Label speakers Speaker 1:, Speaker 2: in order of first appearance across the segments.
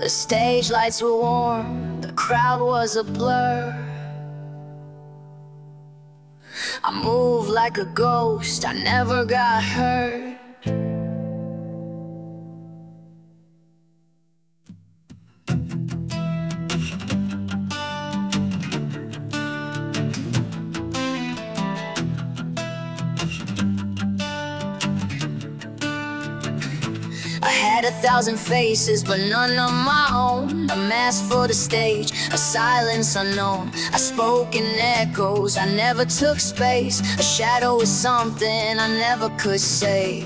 Speaker 1: The stage lights were warm, the crowd was a blur. I moved like a ghost, I never got hurt. I had 1,000 faces, but none of my own. A mask for the stage, a silence unknown. I spoke in echoes, I never took space. A shadow is something I never could say.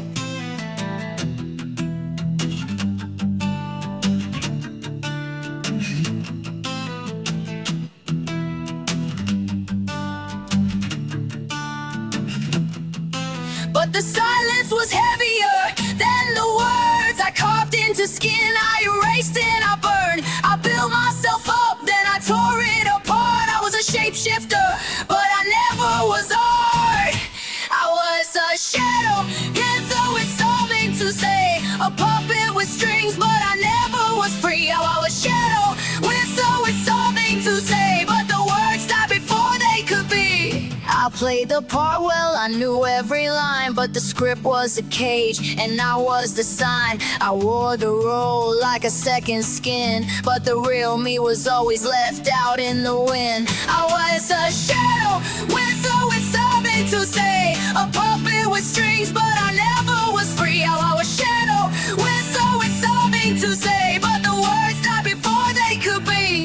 Speaker 1: But the silence was heavier than the words I carved into skin. I erased and I burned. I built myself up, then I tore it apart. I was a shapeshifter, but I never was art. I was a shadow, panther with something to say. A puppet with strings, but I never was free. Oh, I was shadow, whistle with something to say, but the words died before they could be. I played the part well, I knew every line, but the script was a cage, and I was the sign. I wore the role like a second skin, but the real me was always left out in the wind. I was a shadow, whistle with something to say. A puppet with strings, but I never was free. Oh, I was shadow, whistle with something to say, but the words died before they could be.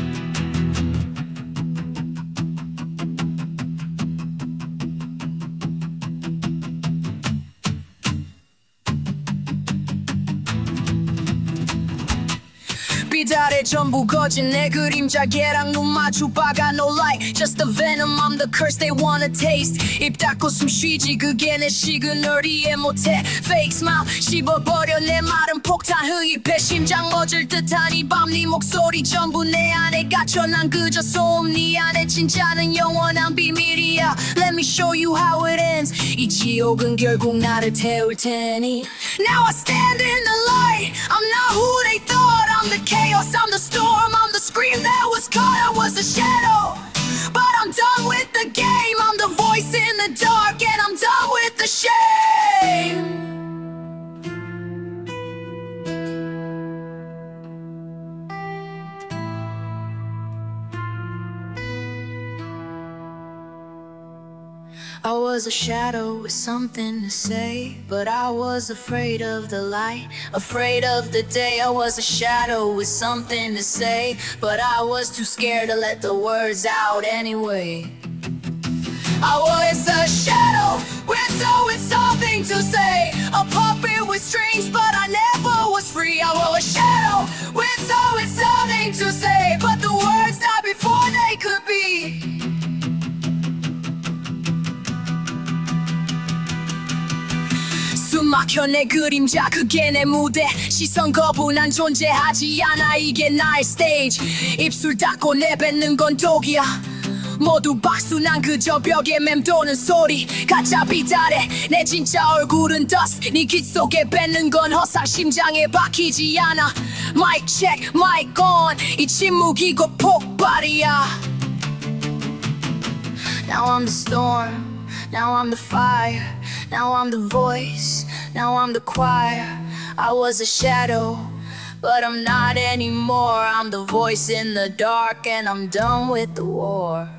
Speaker 1: 비달에 전부 거진 내 그림자 걔랑 눈 마주 박아 no light just the venom I'm the curse they wanna taste 입 닫고 숨 쉬지 그게 내 시그널 이해 못해 fake smile 씹어버려 내 말은 폭탄 흡입해 심장 멎을 듯한 이 밤 네 목소리 전부 내 안에 갇혀 난 그저 소음 네 안에 진짜는 영원한 비밀이야 Let me show you how it ends 이 지옥은 결국 나를 태울 테니 Now I stand in the light I'm not who they thought I'm the chaos, I'm the storm, I'm the scream that was caught I was a shadow, but I'm done with the game I'm the voice in the dark and I'm done with the shame I was a shadow with something to say, but I was afraid of the light, afraid of the day. I was a shadow with something to say, but I was too scared to let the words out anyway. I was a shadow with something to say, a puppet with strings, but I never was free. I was a shadow with something to say, but the words died before they could be. 숨 막혀 내 그림자 그게 내 무대 시선 거부 난 존재하지 않아 이게 나의 스테이지 입술 닫고 내뱉는 건 독이야 모두 박수 난 그저 벽에 맴도는 소리 가짜 비달에 내 진짜 얼굴은 dust 네 귀 속에 뱉는 건 허상 심장에 박히지 않아 Mic check, mic on 이 침묵이 곧 폭발이야 Now I'm the storm Now I'm the fire, now I'm the voice, now I'm the choir I was a shadow, but I'm not anymore I'm the voice in the dark and I'm done with the war